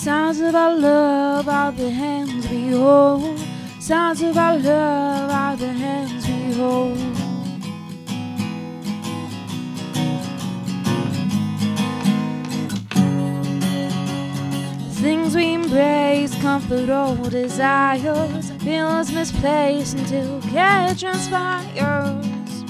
Sounds of our love are the hands we hold. Sounds of our love are the hands we hold. Things we embrace, comfort all desires, feelings misplaced until care transpires.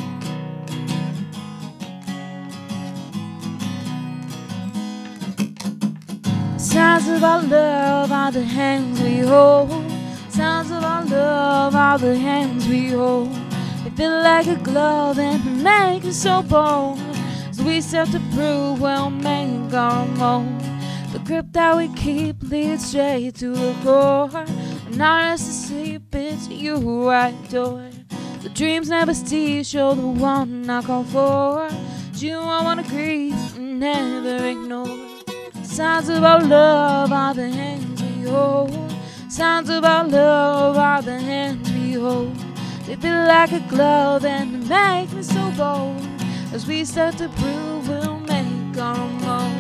Sounds of our love are the hands we hold. Sounds of our love are the hands we hold. They feel like a glove and they make us so bold. So we start to prove we'll make our own. The grip that we keep leads straight to the core. And not us to sleep, it's you I adore. The dreams never cease, you're the one I call for. It's you I wanna grieve and never ignore. Sounds of our love are the hands we hold. Sounds of our love are the hands we hold. They feel like a glove and they make me so bold. As we start to prove we'll make our own.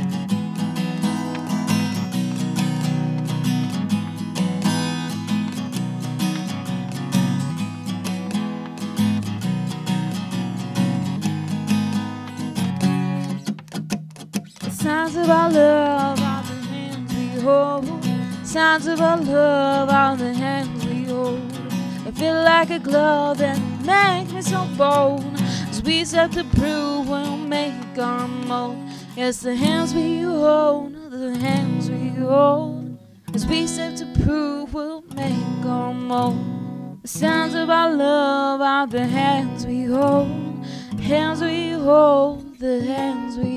Sounds of our love are the hands we hold. Sounds of our love are the hands we hold. They feel like a glove and make me so bold. As we start to prove we'll make our mold. Yes, the hands we hold, the hands we hold. As we start to prove we'll make our mold. The sounds of our love are the hands we hold. Hands we hold, the hands we